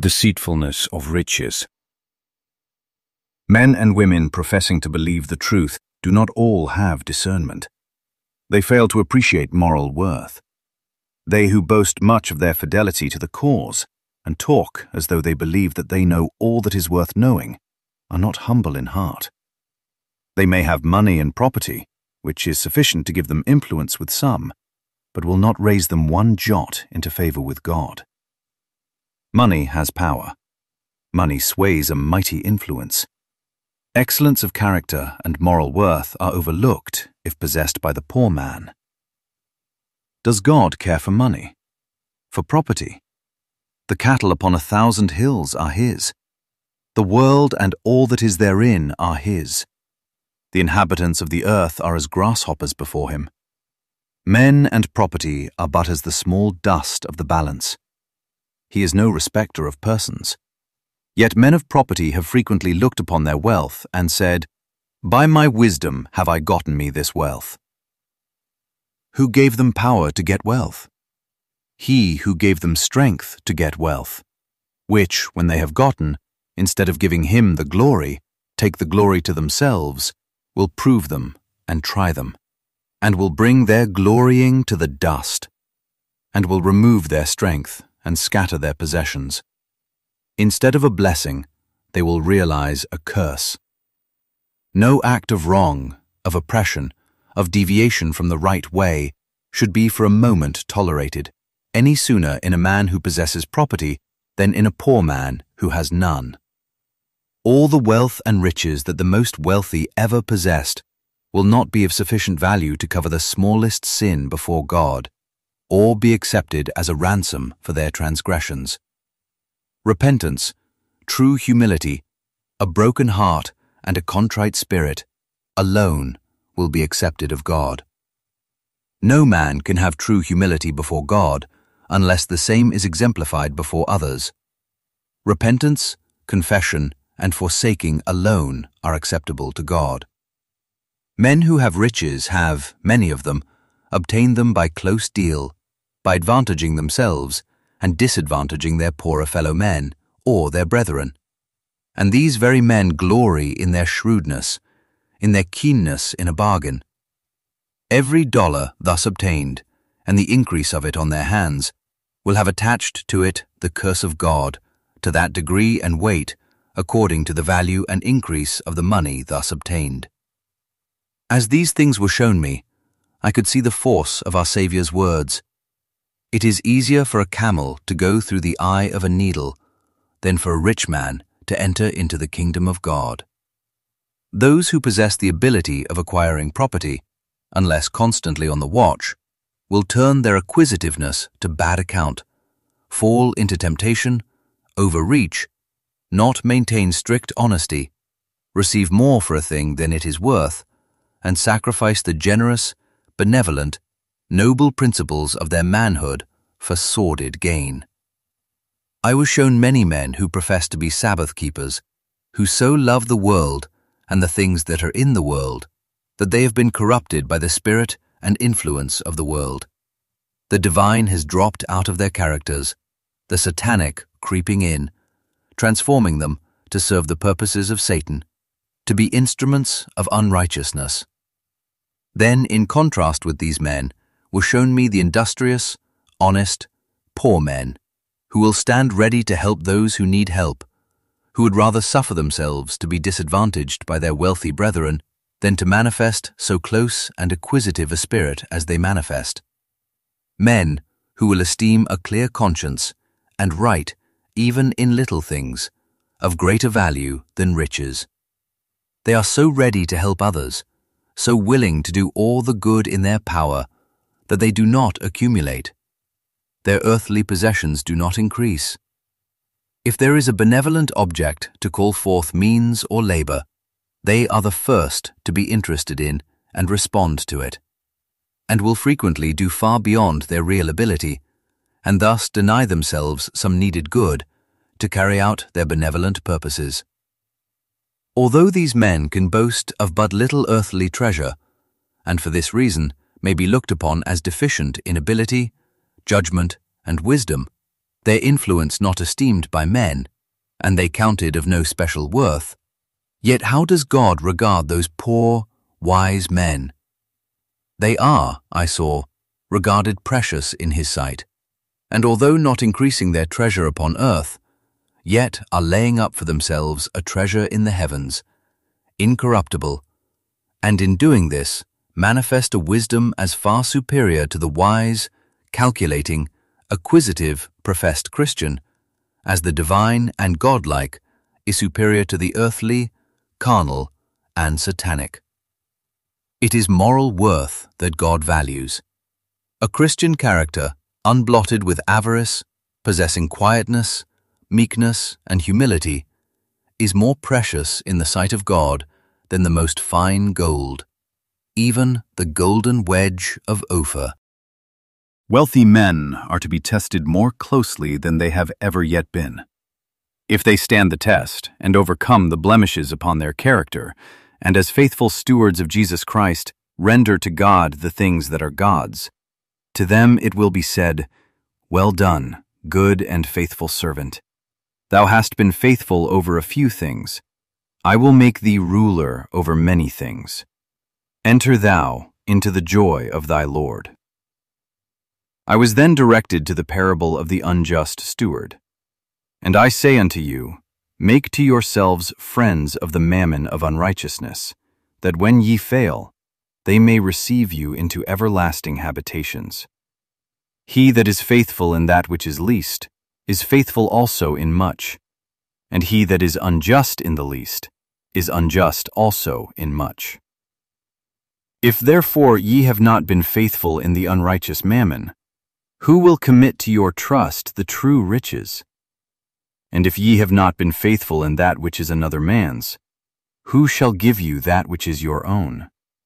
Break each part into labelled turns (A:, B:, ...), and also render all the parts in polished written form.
A: Deceitfulness of riches. Men and women professing to believe the truth do not all have discernment. They fail to appreciate moral worth. They who boast much of their fidelity to the cause and talk as though they believe that they know all that is worth knowing are not humble in heart. They may have money and property, which is sufficient to give them influence with some, but will not raise them one jot into favor with God. Money has power. Money sways a mighty influence. Excellence of character and moral worth are overlooked if possessed by the poor man. Does God care for money? For property? The cattle upon 1,000 hills are his. The world and all that is therein are his. The inhabitants of the earth are as grasshoppers before him. Men and property are but as the small dust of the balance. He is no respecter of persons. Yet men of property have frequently looked upon their wealth and said, "By my wisdom have I gotten me this wealth." Who gave them power to get wealth? He who gave them strength to get wealth, which, when they have gotten, instead of giving him the glory, take the glory to themselves, will prove them and try them, and will bring their glorying to the dust, and will remove their strength and scatter their possessions. Instead of a blessing, they will realize a curse. No act of wrong, of oppression, of deviation from the right way should be for a moment tolerated, any sooner in a man who possesses property than in a poor man who has none. All the wealth and riches that the most wealthy ever possessed will not be of sufficient value to cover the smallest sin before God, or be accepted as a ransom for their transgressions. Repentance, true humility, a broken heart, and a contrite spirit alone will be accepted of God. No man can have true humility before God unless the same is exemplified before others. Repentance, confession, and forsaking alone are acceptable to God. Men who have riches have, many of them, obtained them by close deal, by advantaging themselves and disadvantaging their poorer fellow men or their brethren. And these very men glory in their shrewdness, in their keenness in a bargain. Every dollar thus obtained, and the increase of it on their hands, will have attached to it the curse of God, to that degree and weight, according to the value and increase of the money thus obtained. As these things were shown me, I could see the force of our Saviour's words, "It is easier for a camel to go through the eye of a needle than for a rich man to enter into the kingdom of God." Those who possess the ability of acquiring property, unless constantly on the watch, will turn their acquisitiveness to bad account, fall into temptation, overreach, not maintain strict honesty, receive more for a thing than it is worth, and sacrifice the generous, benevolent, noble principles of their manhood for sordid gain. I was shown many men who profess to be Sabbath keepers, who so love the world and the things that are in the world, that they have been corrupted by the spirit and influence of the world. The divine has dropped out of their characters, the satanic creeping in, transforming them to serve the purposes of Satan, to be instruments of unrighteousness. Then, in contrast with these men, were shown me the industrious, honest, poor men, who will stand ready to help those who need help, who would rather suffer themselves to be disadvantaged by their wealthy brethren than to manifest so close and acquisitive a spirit as they manifest. Men who will esteem a clear conscience and right, even in little things, of greater value than riches. They are so ready to help others, so willing to do all the good in their power, that they do not accumulate. Their earthly possessions do not increase. If there is a benevolent object to call forth means or labor, they are the first to be interested in and respond to it, and will frequently do far beyond their real ability, and thus deny themselves some needed good to carry out their benevolent purposes. Although these men can boast of but little earthly treasure, and for this reason may be looked upon as deficient in ability, judgment, and wisdom,
B: their influence not esteemed by men, and they counted of no special worth. Yet how does God regard those poor, wise men? They are, I saw, regarded precious in his sight, and although not increasing their treasure upon earth, yet are laying up for themselves a treasure in the heavens, incorruptible, and in doing this manifest a wisdom as far superior to the wise, calculating, acquisitive, professed Christian, as the divine and godlike is superior to the earthly, carnal, and satanic. It is moral worth that God values. A Christian character, unblotted with avarice, possessing quietness, meekness, and humility, is more precious in the sight of God than the most fine gold, even the golden wedge of Ophir.
A: Wealthy men are to be tested more closely than they have ever yet been. If they stand the test and overcome the blemishes upon their character, and as faithful stewards of Jesus Christ render to God the things that are God's, to them it will be said, "Well done, good and faithful servant. Thou hast been faithful over a few things. I will make thee ruler over many things. Enter thou into the joy of thy Lord." I was then directed to the parable of the unjust steward. And I say unto you, make to yourselves friends of the mammon of unrighteousness, that when ye fail, they may receive you into everlasting habitations. He that is faithful in that which is least is faithful also in much, and he that is unjust in the least is unjust also in much. If therefore ye have not been faithful in the unrighteous mammon, who will commit to your trust the true riches? And if ye have not been faithful in that which is another man's, who shall give you that which is your own?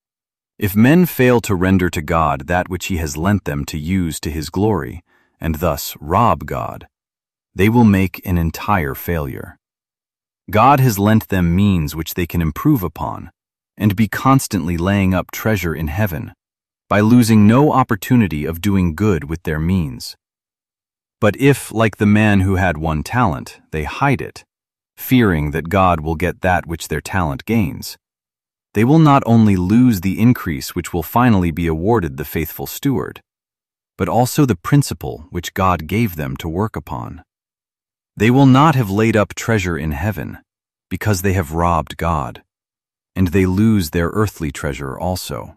A: If men fail to render to God that which he has lent them to use to his glory, and thus rob God, they will make an entire failure. God has lent them means which they can improve upon, and be constantly laying up treasure in heaven, by losing no opportunity of doing good with their means. But if, like the man who had 1 talent, they hide it, fearing that God will get that which their talent gains, they will not only lose the increase which will finally be awarded the faithful steward, but also the principle which God gave them to work upon. They will not have laid up treasure in heaven, because they have robbed God, and they lose their earthly treasure also.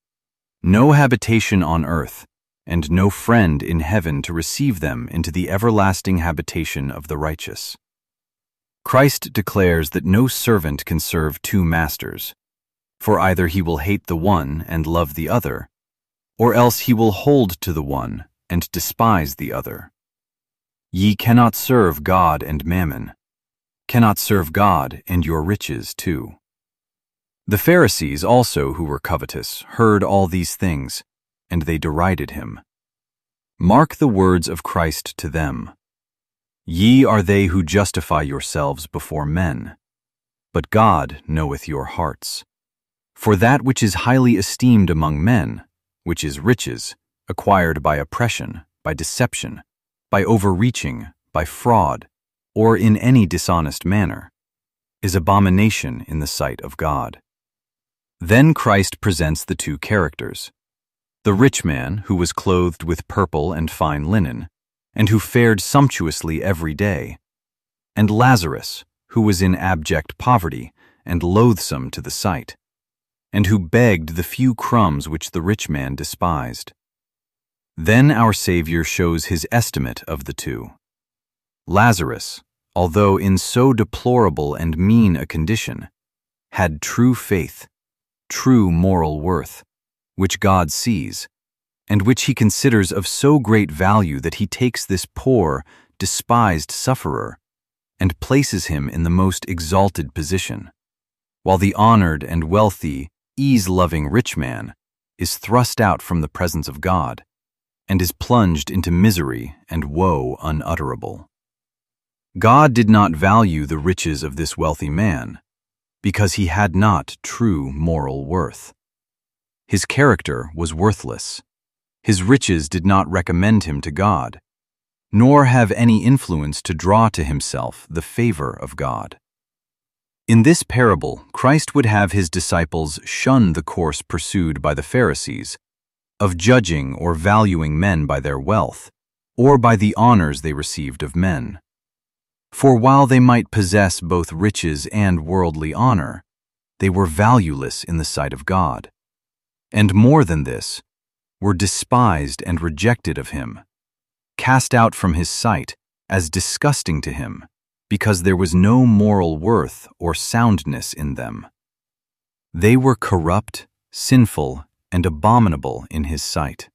A: No habitation on earth, and no friend in heaven to receive them into the everlasting habitation of the righteous. Christ declares that no servant can serve 2 masters, for either he will hate the one and love the other, or else he will hold to the one and despise the other. Ye cannot serve God and mammon, cannot serve God and your riches too. The Pharisees also, who were covetous, heard all these things, and they derided him. Mark the words of Christ to them. Ye are they who justify yourselves before men, but God knoweth your hearts. For that which is highly esteemed among men, which is riches, acquired by oppression, by deception, by overreaching, by fraud, or in any dishonest manner, is abomination in the sight of God. Then Christ presents the 2 characters. The rich man, who was clothed with purple and fine linen, and who fared sumptuously every day, and Lazarus, who was in abject poverty and loathsome to the sight, and who begged the few crumbs which the rich man despised. Then our Savior shows his estimate of the 2. Lazarus, although in so deplorable and mean a condition, had true faith, true moral worth, which God sees, and which he considers of so great value that he takes this poor, despised sufferer and places him in the most exalted position, while the honored and wealthy, ease-loving rich man is thrust out from the presence of God and is plunged into misery and woe unutterable. God did not value the riches of this wealthy man, because he had not true moral worth. His character was worthless. His riches did not recommend him to God. nor have any influence to draw to himself the favor of God. In this parable, Christ would have his disciples shun the course pursued by the Pharisees, of judging or valuing men by their wealth, or by the honors they received of men. For while they might possess both riches and worldly honor, they were valueless in the sight of God, and more than this, were despised and rejected of him, cast out from his sight as disgusting to him, because there was no moral worth or soundness in them. They were corrupt, sinful, and abominable in his sight.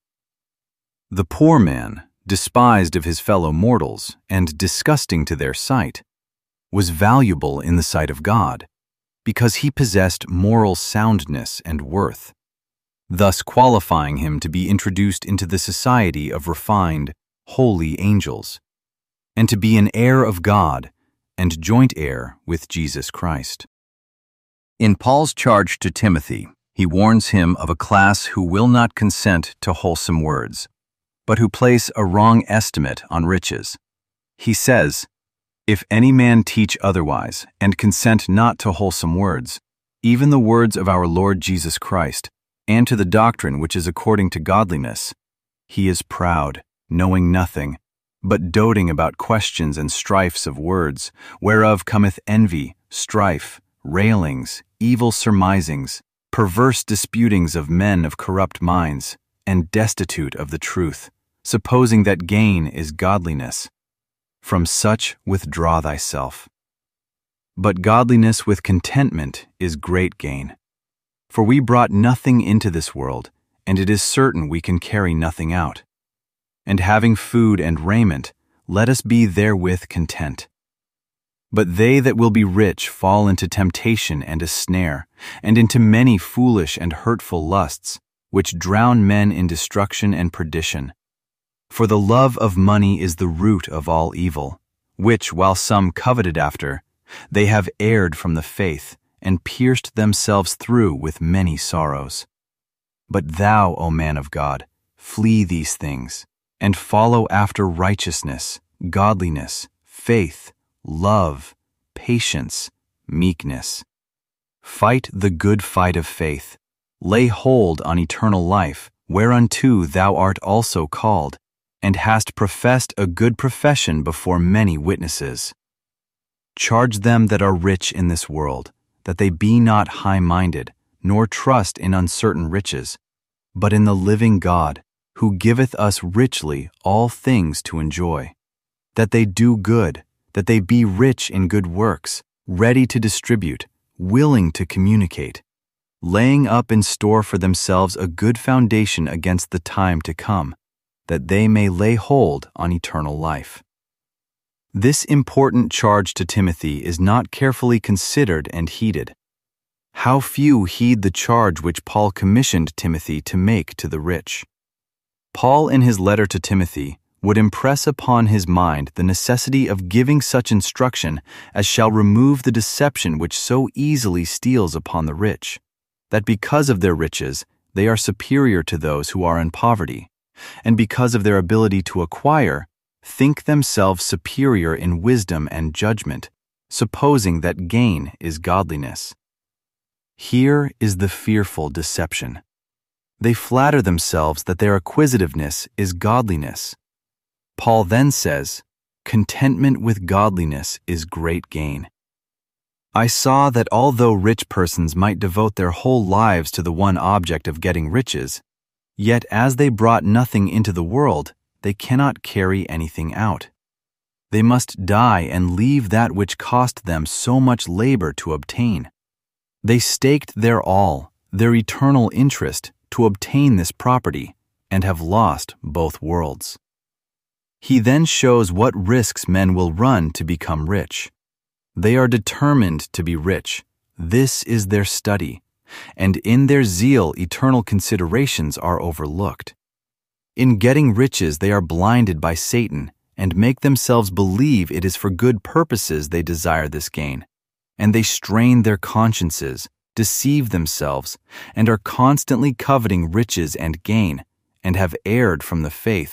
A: The poor man, despised of his fellow mortals and disgusting to their sight, was valuable in the sight of God, because he possessed moral soundness and worth, thus qualifying him to be introduced into the society of refined, holy angels, and to be an heir of God and joint heir with Jesus Christ. In Paul's charge to Timothy, he warns him of a class who will not consent to wholesome words, but who place a wrong estimate on riches. He says, "If any man teach otherwise, and consent not to wholesome words, even the words of our Lord Jesus Christ, and to the doctrine which is according to godliness, he is proud, knowing nothing, but doting about questions and strifes of words, whereof cometh envy, strife, railings, evil surmisings, perverse disputings of men of corrupt minds, and destitute of the truth, supposing that gain is godliness. From such withdraw thyself. But godliness with contentment is great gain. For we brought nothing into this world, and it is certain we can carry nothing out. And having food and raiment, let us be therewith content. But they that will be rich fall into temptation and a snare, and into many foolish and hurtful lusts, which drown men in destruction and perdition. For the love of money is the root of all evil, which, while some coveted after, they have erred from the faith, and pierced themselves through with many sorrows. But thou, O man of God, flee these things, and follow after righteousness, godliness, faith, love, patience, meekness. Fight the good fight of faith. Lay hold on eternal life, whereunto thou art also called, and hast professed a good profession before many witnesses. Charge them that are rich in this world, that they be not high-minded, nor trust in uncertain riches, but in the living God, who giveth us richly all things to enjoy. That they do good, that they be rich in good works, ready to distribute, willing to communicate, laying up in store for themselves a good foundation against the time to come, that they may lay hold on eternal life." This important charge to Timothy is not carefully considered and heeded. How few heed the charge which Paul commissioned Timothy to make to the rich. Paul, in his letter to Timothy, would impress upon his mind the necessity of giving such instruction as shall remove the deception which so easily steals upon the rich, that because of their riches they are superior to those who are in poverty, and because of their ability to acquire, think themselves superior in wisdom and judgment, supposing that gain is godliness. Here is the fearful deception. They flatter themselves that their acquisitiveness is godliness. Paul then says, "Contentment with godliness is great gain." I saw that although rich persons might devote their whole lives to the one object of getting riches, yet as they brought nothing into the world, they cannot carry anything out. They must die and leave that which cost them so much labor to obtain. They staked their all, their eternal interest, to obtain this property, and have lost both worlds. He then shows what risks men will run to become rich. They are determined to be rich. This is their study, and in their zeal eternal considerations are overlooked. In getting riches they are blinded by Satan and make themselves believe it is for good purposes they desire this gain, and they strain their consciences, deceive themselves, and are constantly coveting riches and gain, and have erred from the faith,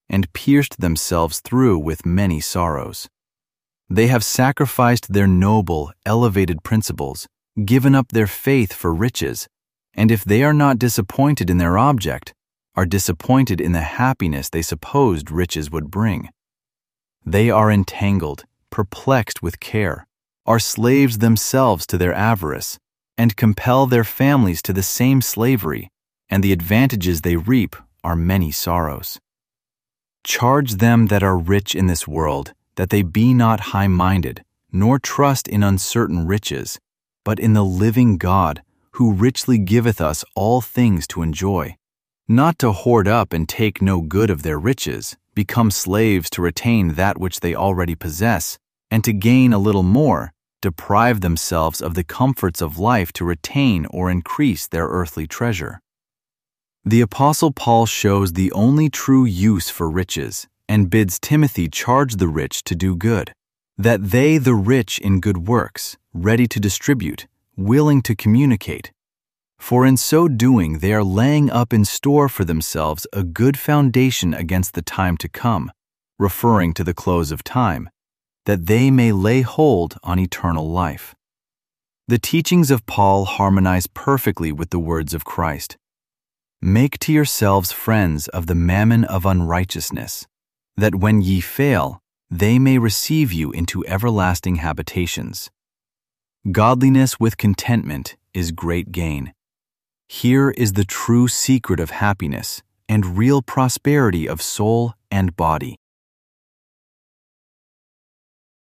B: and pierced themselves through with many sorrows. They have sacrificed their noble, elevated principles, given up their faith for riches, and if they are not disappointed in their object, are disappointed in the happiness they supposed riches would bring. They are entangled, perplexed with care, are slaves themselves to their avarice, and compel their families to the same slavery, and the advantages they reap are many sorrows. Charge them that are rich in this world, that they be not high-minded, nor trust in uncertain riches, but in the living God, who richly giveth us all things to enjoy, not to hoard up and take no good of their riches, become slaves to retain that which they already possess, and to gain a little more, deprive themselves of the comforts of life to retain or increase their earthly treasure. The Apostle Paul shows the only true use for riches, and bids Timothy charge the rich to do good, that they the rich in good works, ready to distribute, willing to communicate. For in so doing they are laying up in store for themselves a good foundation against the time to come, referring to the close of time, that they may lay hold on eternal life. The teachings of Paul harmonize perfectly with the words of Christ. Make to yourselves friends of the mammon of unrighteousness, that when ye fail, they may receive you into everlasting habitations. Godliness with contentment is great gain. Here is the true secret of happiness and real prosperity of soul and body.